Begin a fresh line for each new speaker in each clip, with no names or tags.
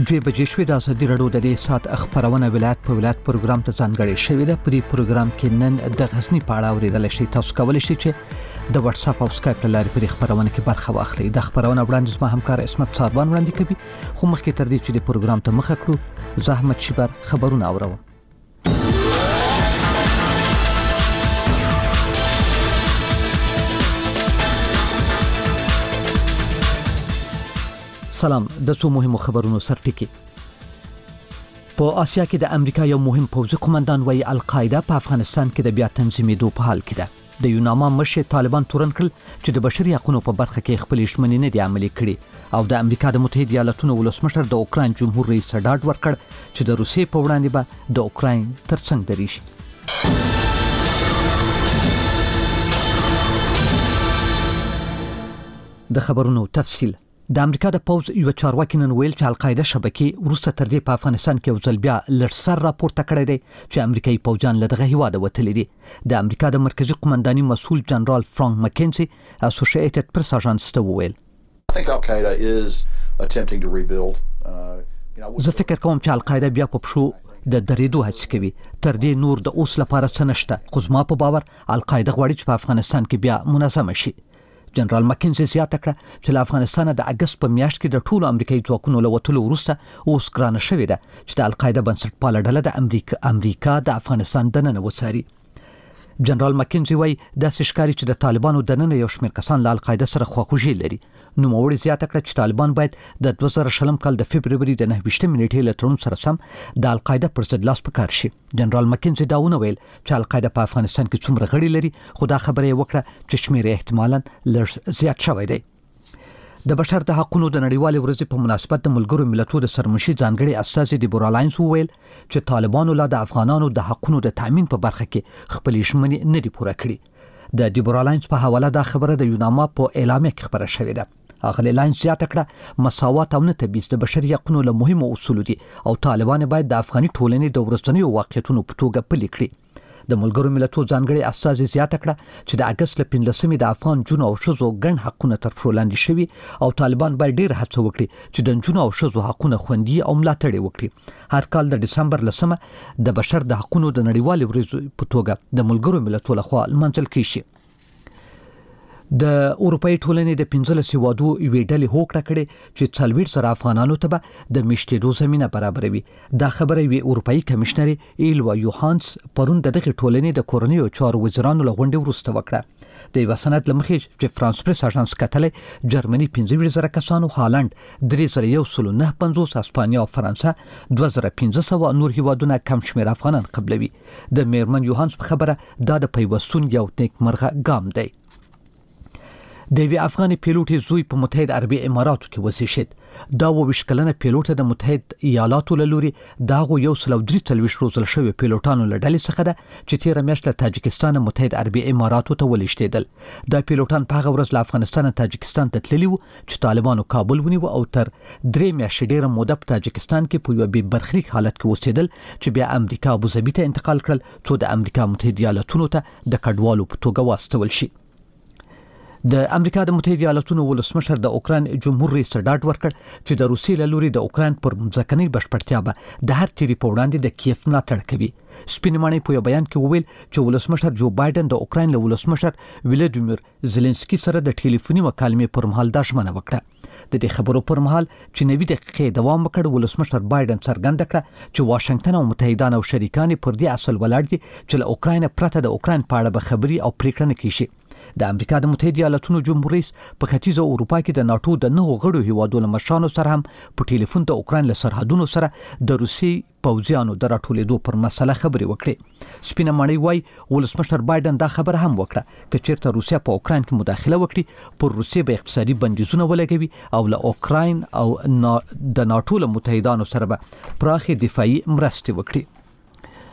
دوی بجې د ازادي راډیو د دې سات خبرونه ولایت په ولایت پروګرام ته ځانګړي شوی دی. په دې پروګرام کې نن د غزنی په اړه اوریدل شي. تاسو کولی شئ چې د واتس اپ او سکایپ لارې په دې خبرونه کې برخه واخلئ. د خبرونه وړاندیز ما همکار اسمت صاحبان وړاندې کوي. خو مخکې تر دې چې د پروګرام ته مخه کړو زحمت شبر خبرونه اورو. سلام. د څو مهمو خبرونو سرټکی. په آسیا کې د امریکا یو مهم پوځي قومندان وایي القاعده په افغانستان کې د بیا تنظیمېدو په حال کې ده. د یوناما مشر طالبان تورن کړل چې د بشري حقوقو په برخه کې خپل شمنې نه دي عملي کړي او د امریکا د متحده ایالاتونو ولسمشر د اوکراین جمهور رئیس ډاډ ورکړ چې د روسیې په وړاندې به د اوکراین ترڅنګ دریشي. د خبرونو تفصیل. د امریکا د پوز یو چارواکي نن ویل چې القاعده شبکې ورسته تر دې په افغانستان کې یو ځل بیا لړسر راپورته کړی دی چې امریکایي پوځیان له دغه هیواده وتلي دي. د امریکا د مرکزی قومنداني مسؤل جنرال فرانک مکینزي اسوسییټډ پریس اژانس ته وویل زه فکر کوم چې القاعده بیا په پښو د درېدو هڅه کوي. تر دې نور د اوس لپاره څه نشته. خو زما په باور القاعده غواړي چې په افغانستان کې بیا منظمه شي. جنرال مکینزي زیاته کړه چې له افغانستان د اگست په میاشت کې د ټولو امریکایي ځواکونو له وتلو وروسته اوس ګرانه شوې ده چې د القاعده بنسټپاله ډله د امریکا د افغانستان دننه وڅاري. جنرال مکینزي وایي داسې ښکاري چې د طالبانو دننه یو شمېر کسان له القاعده سره خواخوږي لري. نوموړي زیاته کړه چې طالبان باید د 2020 کال د فبرवरी د 9 نیټې له تړون سره سم د القاعده پر ضد لاس پکار شي. جنرال مکینزي دا ویل چې القاعده په افغانستان کې څومره غړي لري خو دا خبره یې وکړه چې شمېر احتمالاً لږ زیات شوی دی. د بشر د حقوقو د نړیوالې ورځې په مناسبت د ملګرو ملتونو د سرمشي ځانګړي استازي دیبورا لاینز وویل چې طالبانو لا د افغانانو د حقوقو د تامین په برخه کې خپل ژمنې نه دي پوره کړې. د دیبورا لاینز په حواله دا خبره د یوناما په اعلامیه کې خبره شوې ده. اغلی لاینز زیاته کړه مساوات او نه تبعیض د بشري حقوقو له مهمو اصولو دي او طالبان باید د افغاني ټولنې د ورځنیو واقعیتونو په توګه پلي کړي. د ملګرو ملتونو ځانګړي استازي زیاته کړه چې د اگست له 15 د افغان جنو او شذو ګڼ حقونه تر پښو لاندې شوي او طالبان باید ډیر هڅه وکړي چې د جنو او شذو حقونه خوندي او ملاتړ وکړي. هر کال د ډسمبر لسمه د بشر د حقوقو د نړیوالې ورځې په توګه د ملګرو ملتونو لخوا لمانځل کیږي. د اروپאי ټولنې د 15 هیوادو یوې ډلې هوکړه کړې چې 40 زره افغانانو ته به د میشتېدو زمينه برابروي. دا خبره وی اروپאי کمشنر ایلوا یوهانس پرون دغه ټولنې د کورنیو چارو وزیرانو له غونډې وروسته وکړه. د یو سند لمخې چې فرانس پریس اژانس کتلې جرمني 15 زره کسانو، هالند 3149، اسپانیا او فرانسه 2500 نور هیوادونه کم شمېر افغانان قبلوي. د میرمن یوهانس خبره دا د پیوستون یو نیکمرغه ګام دی. د وی افغاني پیلوټ زوی په متحده عربي اماراتو کې وسیشت. دا 22 کلنه پیلوټ د متحده ایالاتو له لوري داغه یو 343 روزل شوی پیلوټانو له ډلې څخه ده چې 13 میاشت له تاجکستان متحده عربي اماراتو ته ولېشتېدل. دا پیلوټان په هغه ورځ له افغانستان تاجکستان ته تللي وو چې طالبانو کابل ونیو او تر 3 میاشتې ډیره موده په تاجکستان کې په یو بې برخلیک حالت کې اوسېدل چې بیا امریکا ابوظبي ته انتقال کړل څو د امریکا متحده ایالاتونو ته د کډوالو په توګه واستول شي. د امریکا د متحده ایالاتونو ولسمشر د اوکراین جمهور رئیس ډاډ ورکړ چې د روسیې له لوري د اوکراین پر ځمکنۍ بشپړتیا به د هر تیری په وړاندې د کیف ملاتړ کوي. سپینمانې په یو بیان کې وویل چې ولسمشر جو بایدن د اوکراین له ولسمشر ولادیمیر زيلنسکي سره د ټلیفوني مکالمې پر مهال دا ژمنه وکړه. د دې خبرو پر مهال چې 90 دقیقې دوام وکړ، ولسمشر بایدن څرګنده کړه چې واشنگټن او متحدان او شریکان پر دې اصل ولاړ دي چې له اوکراین پرته د اوکراین په اړه به خبري او پریکړه نه کیږي. د امریکا د متحده ایالاتونو جمهور رئیس په ختیځه اروپا کې د ناتو د 9 غړو هیوادونو مشرانو سره هم په ټلیفون د اوکراین له سرحدونو سره د روسي پوځیانو د راټولېدو پر مسله خبرې وکړې. سپینه ماڼۍ وايي ولسمشر بایدن دا خبره هم وکړه چې چیرته روسیا په اوکراین کې مداخله وکړي پر روسیې به اقتصادي بندیزونه ولګوي او له اوکراین او د ناتو له متحدانو سره به پراخه دفاعي مرستې وکړي.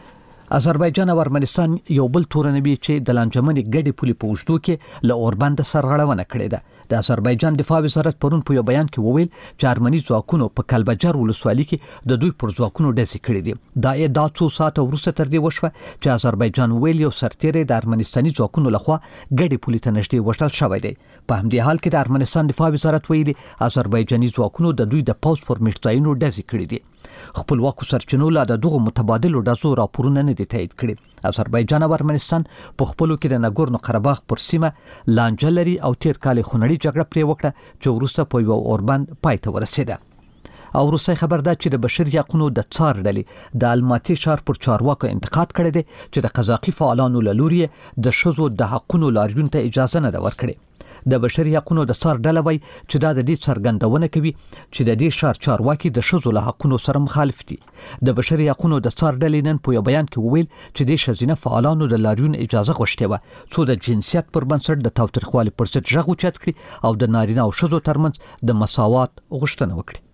آذربایجان او ارمنستان یو بل تورنوي چې د لانجمنې ګډې پولې په اوږدو کې له اوربند سرغړونه کړې ده. د آذربایجان دفاع وزارت پرون په یو بیان کې وویل چې ارمني ځواکونو په کلبجر ولسوالۍ کې د دوی پر ځواکونو ډزې کړې دي. دا ادعا څو ساعته وروسته تر دې وشوه چې آذربایجان ویل یو سرتیری د ارمنستاني ځواکونو لخوا ګډې پولې ته نږدې وژل شوی دی. په همدې حال کې د ارمنستان دفاع وزارت ویلي آذربایجاني ځواکونو د دوی د پوځ پر میټ ډزې کړې دي. خپلواکو سرچینو لا د دغه متبادلو ډزو راپورونه نه دي تایید کړي. آذربایجان او ارمنستان په خپلو کې د ناګورنو قرهباغ پر سیمه لانجه لري او تیر کال خونړۍ جګړه پرې وکړه چې وروسته په یو اوربند پای ته ورسېده. او وروستی خبر ده چې د بشري حقوقو د څار ډلې د الماتي ښار پر چارواکو انتقاد کړی دی چې د قزاقي فعالانو له لوري د ښځو د حقوقو لاریون ته اجازه نه ده ورکړې. د بشري حقوقو د څار ډله وایي چې دا د دې څرګندونه کوي چې د دې ښار چارواکي د ښځو له حقوقو سره مخالف دي. د بشري حقوقو د څار ډلې نن په یو بیان کې وویل چې د ښځینه فعالانو د لاریون اجازه غوښتې وه څو د جنسیت پر بنسټ د تاوتریخوالي پر ضد غږ اوچت کړي او د نارینه او ښځو ترمنځ د مساوات غوښتنه وکړي.